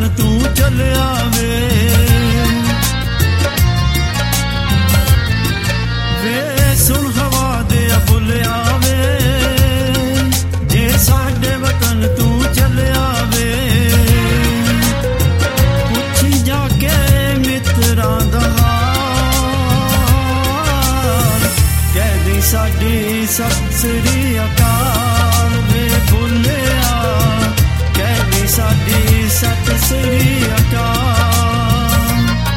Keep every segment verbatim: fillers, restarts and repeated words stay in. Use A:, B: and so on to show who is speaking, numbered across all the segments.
A: ਵਤਨ ਤੂੰ ਚੱਲਿਆ ਵੇ ਵੇ ਸੁਣ ਹਵਾ ਦੇ ਬੁੱਲਿਆ ਵੇ ਜੇ ਸਾਡੇ ਵਤਨ ਤੂੰ ਚੱਲਿਆ ਵੇ ਪੁੱਛੀ ਜਾ ਕੇ ਮਿੱਤਰਾਂ ਦਾ ਸਾਡੀ ਸਤਿ ਸ੍ਰੀ ਅਕਾਲ ਵੇ ਭੁੱਲਿਆ ਕਹਿ ਸਾਡੀ ਸਤਿ ਸ੍ਰੀ ਅਕਾਲ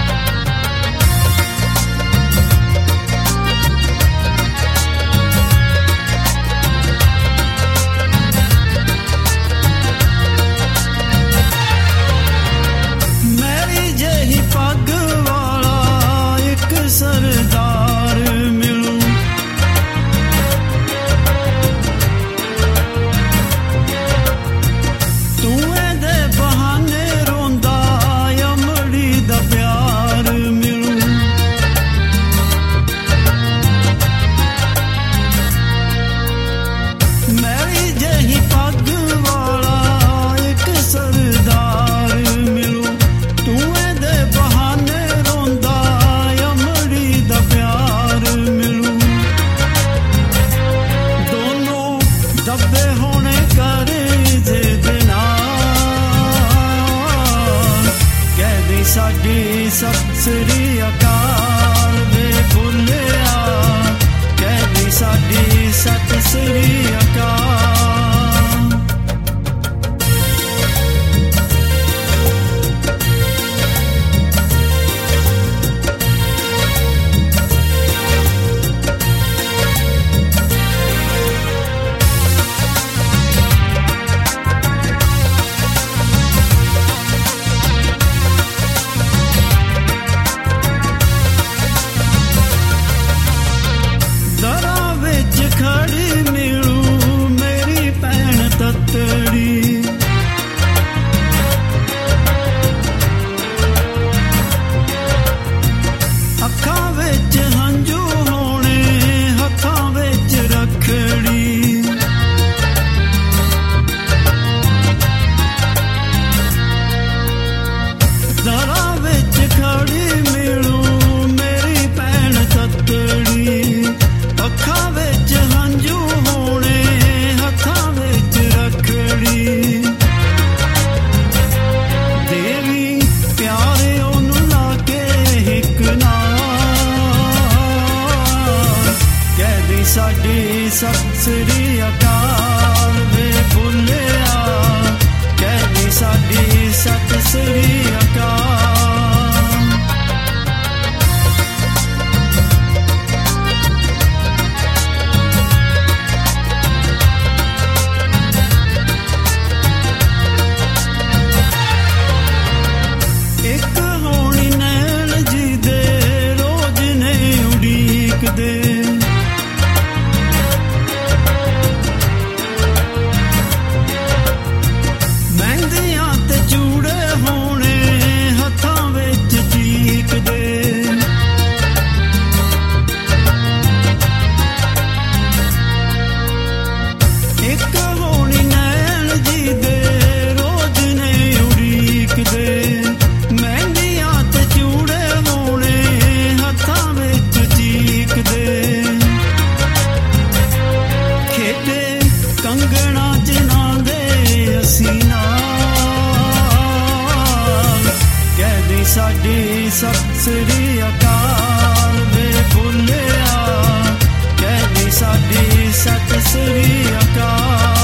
A: ਮੇਰੀ ਜਿਹੀ ਪੱਗ ਵਾਲਾ ਇੱਕ ਸਰਦਾਰ ਮਿਲੂ ਸਾਡੀ ਸਤਿ ਸ੍ਰੀ ਅਕਾਲ ਵੇ ਭੁੱਲਿਆ ਕਹਿ ਸਾਡੀ ਸਤਿ ਸ੍ਰੀ ਅਕਾਲ ਖੜੀ ਮਿਲੂ ਮੇਰੀ ਭੈਣ ਤੱਤੜੀ ਅੱਖਾਂ ਵਿੱਚ ਹੰਝੂ ਹੋਣੇ ਹੱਥਾਂ ਵਿੱਚ ਰੱਖੜੀ ਦਰਾਂ ਵਿੱਚ ਖੜੀ ਮਿਲੂ ਮੇਰੀ ਭੈਣ ਤੱਤੜੀ ਅੱਖਾਂ ਵਿੱਚ ਹੰਝੂ ਹੋਣੇ ਹੱਥਾਂ ਵਿੱਚ ਰੱਖੜੀ ਦੇਵੀ ਪਿਆਰੇ ਉਹਨੂੰ ਲਾ ਕੇ ਇੱਕ ਨਾਲ ਕਹਿ ਸਾਡੀ ਸਤਿ ਸ੍ਰੀ ਅਕਾਲ ਵੇ ਭੁੱਲਿਆ ਕਹਿ ਸਾਡੀ ਸਤਿ ਸ੍ਰੀ ਅਕਾਲ ਮਹਿੰਦੀਆਂ ਤੇ ਚੂੜੇ ਹੋਣੇ ਹੱਥਾਂ ਵਿੱਚ ਚੀਕਦੇ ਇੱਕ ਹੋਣੀ ਨੈਣ ਜੀ ਦੇ ਰੋਜ਼ ਨੇ ਉਡੀਕਦੇ ਮਹਿੰਦੀਆਂ ਤੇ ਚੂੜੇ ਹੋਣੇ ਹੱਥਾਂ ਵਿੱਚ ਚੀਕਦੇ ਖੇਡੇ ਕੰਗਣਾ ਜਿਨ੍ਹਾਂ ਦੇ ਅਸੀਂ ਨਾਲ ਕਹਿ ਸਾਡੀ ਸਤਿ ਸ੍ਰੀ ਅਕਾਲ ਵੇ ਭੁੱਲਿਆ ਕਹਿ ਸਾਡੀ ਸਤਿ ਸ੍ਰੀ ਅਕਾਲ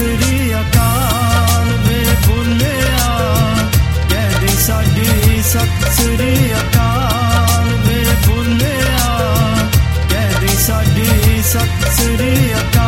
A: ਸ੍ਰੀ ਅਕਾਲ ਵੇ ਬੋਲਿਆ, ਕਹਿ ਦੇ ਸਾਡੀ ਸਤਿ ਸ੍ਰੀ ਅਕਾਲ ਵੇ ਬੋਲਿਆ, ਕਹਿ ਦੇ ਸਾਡੀ ਸਤਿ ਸ੍ਰੀ ਅਕਾਲ।